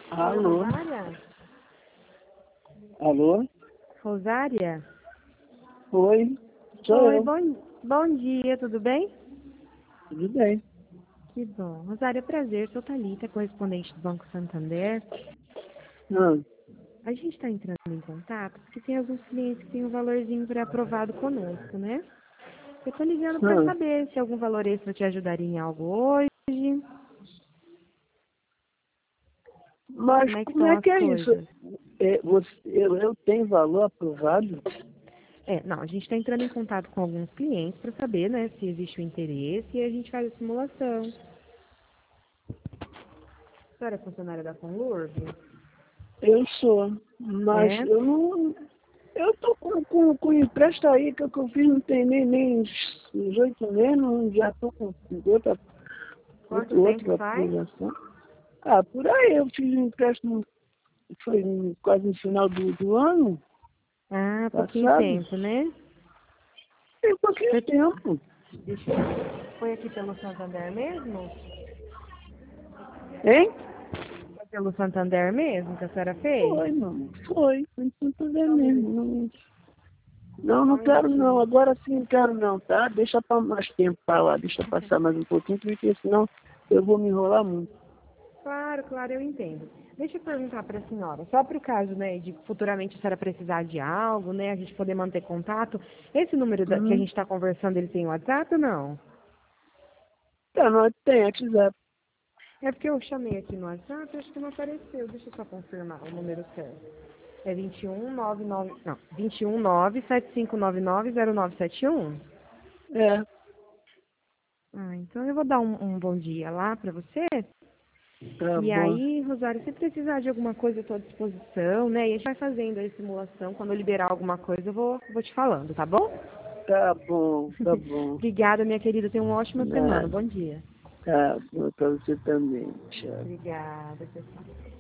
Alô? Rosária? Alô? Rosária? Oi, sou Oi, eu. bom dia, tudo bem? Tudo bem? Que bom. Rosária, prazer, sou Thalita, correspondente do Banco Santander. Não. A gente está entrando em contato porque tem alguns clientes que têm um valorzinho pré-aprovado conosco, né? Eu tô ligando para Não. saber se algum valor extra te ajudaria em algo hoje. Mas Como é que como estão é as que é isso? coisas? Eu tenho valor aprovado? Não, a gente está entrando em contato com alguns clientes para saber, né, se existe o interesse e a gente faz a simulação. A senhora é funcionária da Conlurb? Eu sou, mas É? eu não. Eu tô com empréstimo aí que eu fiz, não tem nem uns 8 meses, já tô com Quanto tempo outra faz? aprovação. Ah, por aí eu fiz um empréstimo, foi quase no final do ano Ah, pouquinho passado. tempo, né? Tem pouquinho Foi, tempo. deixa eu ver. Foi aqui pelo Santander mesmo? Hein? Foi pelo Santander mesmo que a senhora fez? Foi, mano. Foi em Santander Só um mesmo. minutinho. Só Não um quero não. minutinho. Agora sim não quero não, tá? Deixa para mais tempo para lá. Deixa passar mais um pouquinho, porque senão eu vou me enrolar muito. Claro, claro, eu entendo. Deixa eu perguntar para a senhora, só para o caso, né, de futuramente a senhora precisar de algo, né, a gente poder manter contato, esse número que a Uhum. gente está conversando, ele tem WhatsApp ou não? Tá, nós tem WhatsApp. É porque eu chamei aqui no WhatsApp, acho que não apareceu. Deixa eu só confirmar o número certo. É 2199, não, 21975990971. É, Ah, então eu vou dar um bom dia lá para você. tá E bom. aí, Rosário, se precisar de alguma coisa, eu estou à disposição, né? E a gente vai fazendo aí simulação. Quando eu liberar alguma coisa, eu vou te falando, tá bom? Tá bom, tá bom. Obrigada, minha querida. Tenha uma ótima semana. Nada. Bom dia. Tá bom pra você também. Tchau. Obrigada, pessoal.